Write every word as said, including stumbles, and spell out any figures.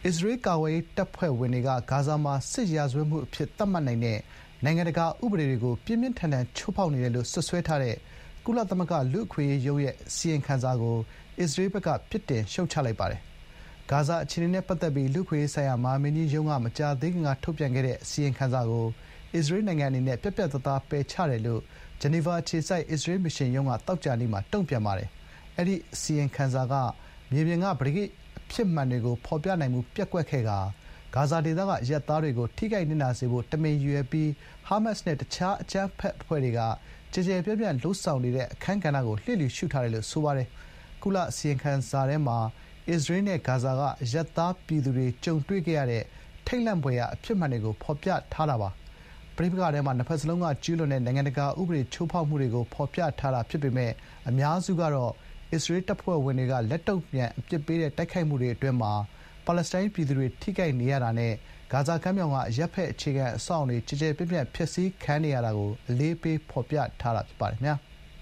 အစ္စရေးကာကွယ်ရေးတပ်ဖွဲ့ဝင်တွေကဂါဇာမှာစစ်ရာဇဝတ်မှုအဖြစ်သတ်မှတ်နိုင်တဲ့နိုင်ငံတကာဥပဒေတွေကိုပြင်းပြင်းထန်ထန်ချိုးဖောက်နေတယ်လို့စွပ်စွဲထားတဲ့ကုလသမဂ္ဂလူ့အခွင့်အရေးရုံးရဲ့အစီရင်ခံစာကိုအစ္စရေးဘက်ကပြစ်တင်ရှုတ်ချလိုက်ပါတယ်။ဂါဇာအခြေအနေနဲ့ပတ်သက်ပြီးလူ့အခွင့်အရေးဆိုင်ရာမဟာမင်းကြီးရုံးကမကြာသေးခင်ကထုတ်ပြန်ခဲ့တဲ့အစီရင်ခံစာကိုအစ္စရေးနိုင်ငံအနေနဲ့ပြတ်ပြတ်သားသားပယ်ချတယ်လို့ဂျနီဗာအခြေစိုက်အစ္စရေးမစ်ရှင်ရုံးကသောကြာနေ့မှာတုံ့ပြန်ပါတယ်။အဲဒီအစီရင်ခံစာကမြေပြင်ကပဋိအဖြစ်မှန်တွေကိုဖော်ပြနိုင်မှုပျက်ကွက်ခဲ့ကာဂါဇာဒေသကအရပ်သားတွေကိုထိခိုက်နစ်နာစေဖို့တမင်ရည်ရွယ်ပြီးဟာမတ်စ်နဲ့တခြားအကြမ်းဖက်အဖွဲ့တွေကကြည်ကြဲပြန့်ပြန့်လှုပ်ဆောင်နေတဲ့အခန်းကဏ္ဍကိုလျှစ်လျူရှုထားတယ်လို့ဆိုပါတယ်။ကုလအစီရင်ခံစာထဲမှာအစ္စရေးနဲ့ဂါဇာကအရပ်သားပြည်သူတွေကြုံတွေ့ခဲ့ရတဲ့ထိတ်လန့်ဖွယ်ရာအဖြစ်မှန်တွေကိုဖော်ပြထားတာပါ။ပဋိပက္ခထဲမှာနှစ်ဖက်စလုံးကကျူးလွန်တဲ့နိုင်ငံတကာဥပဒေချိုးဖောက်မှုတွေကိုဖော်ပြထားတာဖြစ်ပေမဲ့အများစုကတော့အစ္စရေးတပ်ဖွဲ့ဝင်တွေကလက်တုံ့ပြန်အပြစ်ပေးတဲ့တိုက်ခိုက်မှုတွေအတွင်းမှာပါလက်စတိုင်းပြည်သူတွေထိခိုက်နေရတာနဲ့ဂါဇာကမ်းမြောင်ကအရပ်ဘက်အခြေခံအဆောက်အအုံတွေကျယ်ကျယ်ပြန့်ပြန့်ဖျက်ဆီးခံနေရတာကိုအလေးပေးဖော်ပြထားတာဖြစ်ပါတယ်ခင်ဗျာ။